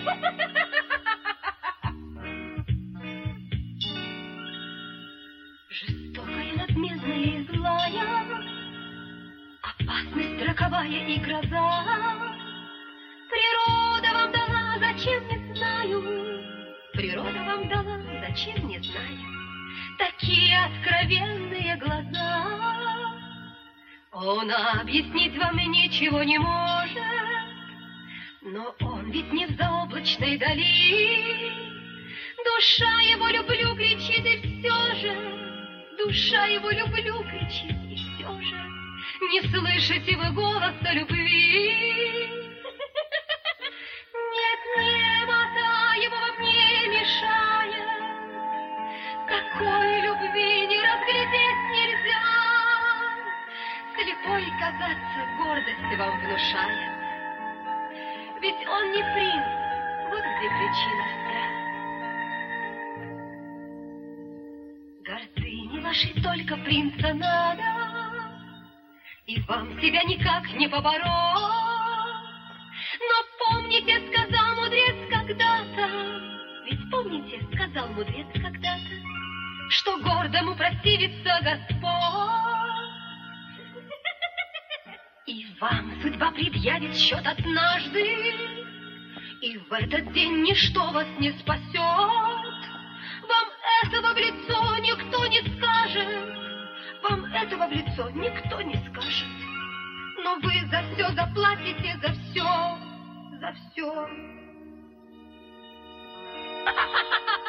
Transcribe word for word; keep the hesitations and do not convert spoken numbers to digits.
Жестокая, надменная и злая, опасность роковая и гроза. Природа вам дала, зачем не знаю. Природа вам дала, зачем не знаю. Такие откровенные глаза. Он объяснить вам ничего не может, но он ведь не в заоблачной дали. Душа его люблю кричит, и все же, душа его люблю кричит, и все же не слышите вы голоса любви. Нет, немота его вам не мешает, такой любви не разглядеть нельзя. Слепой казаться гордость вам внушает, ведь он не принц, вот где причина страха. Гордыни вашей только принца надо, и вам себя никак не побороть. Но помните, сказал мудрец когда-то, ведь помните, сказал мудрец когда-то, что гордому противится Господь. И вам судьба предъявит счет однажды, и в этот день ничто вас не спасет. Вам этого в лицо никто не скажет, вам этого в лицо никто не скажет. Но вы за все заплатите, за все, за все.